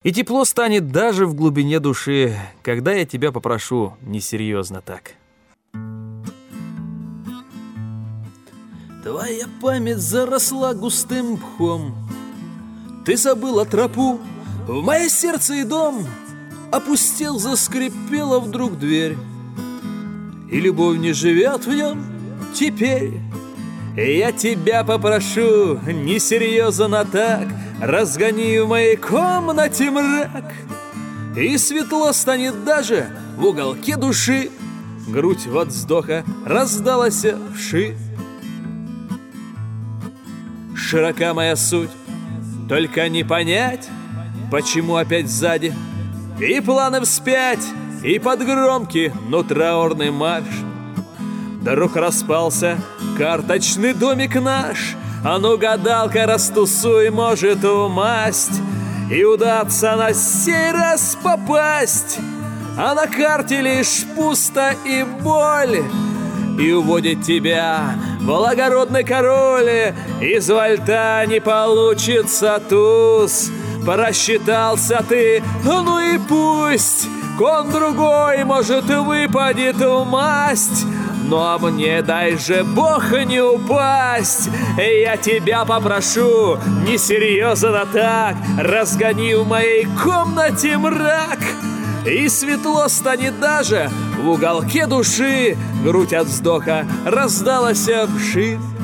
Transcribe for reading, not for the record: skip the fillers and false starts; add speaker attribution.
Speaker 1: И тепло станет даже в глубине души, когда я тебя попрошу несерьезно так. Твоя память заросла густым мхом, ты забыла тропу в мое сердце и дом. Опустел, заскрипела вдруг дверь, и любовь не живет в нем теперь. Я тебя попрошу несерьезно так, разгони в моей комнате мрак, и светло станет даже в уголке души. Грудь от вздоха раздалась вши. Широка моя суть, только не понять, почему опять сзади, и планы вспять, и под громкий, но траурный марш. Вдруг распался карточный домик наш, а ну, гадалка, растусуй, может умасть и удастся на сей раз попасть. А на карте лишь пусто и боль, и уводит тебя благородный король. Из вальта не получится туз, просчитался ты, ну и пусть. Кон другой, может, выпадет в масть, но мне дай же Бог не упасть. Я тебя попрошу несерьезно так, разгони в моей комнате мрак, и светло станет даже в уголке души. Грудь от вздоха раздалась вширь.